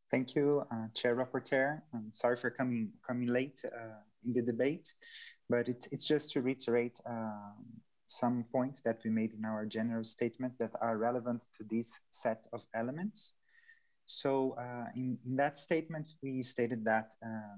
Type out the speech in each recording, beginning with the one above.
Thank you, Chair Rapporteur. I'm sorry for coming late in the debate, but it's just to reiterate some points that we made in our general statement that are relevant to this set of elements. So in that statement, we stated that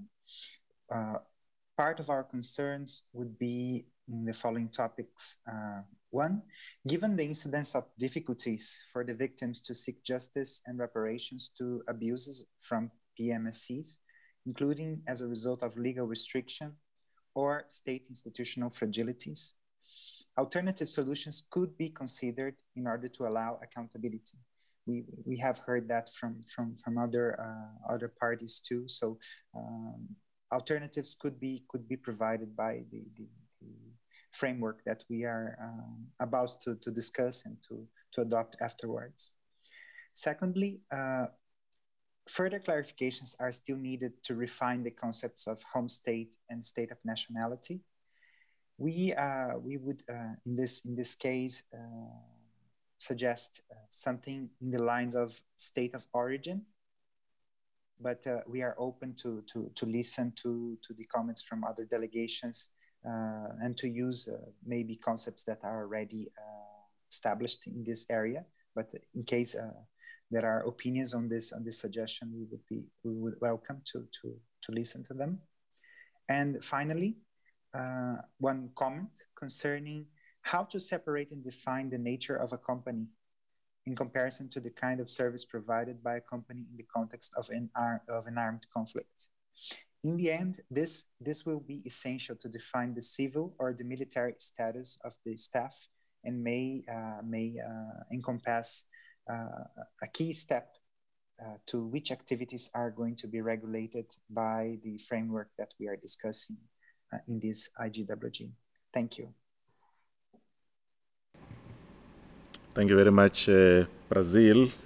uh, part of our concerns would be in the following topics. One, given the incidence of difficulties for the victims to seek justice and reparations to abuses from PMSCs, including as a result of legal restriction or state institutional fragilities, alternative solutions could be considered in order to allow accountability. We have heard that from other parties too. So alternatives could be provided by the framework that we are about to discuss and to adopt afterwards. Secondly, further clarifications are still needed to refine the concepts of home state and state of nationality. We would in this case suggest something in the lines of state of origin, but we are open to listen to the comments from other delegations and to use maybe concepts that are already established in this area. But in case there are opinions on this suggestion, we would welcome to listen to them. And finally, one comment concerning how to separate and define the nature of a company in comparison to the kind of service provided by a company in the context of an armed conflict. In the end, this will be essential to define the civil or the military status of the staff and may encompass a key step to which activities are going to be regulated by the framework that we are discussing in this IGWG. Thank you. Thank you very much, Brazil.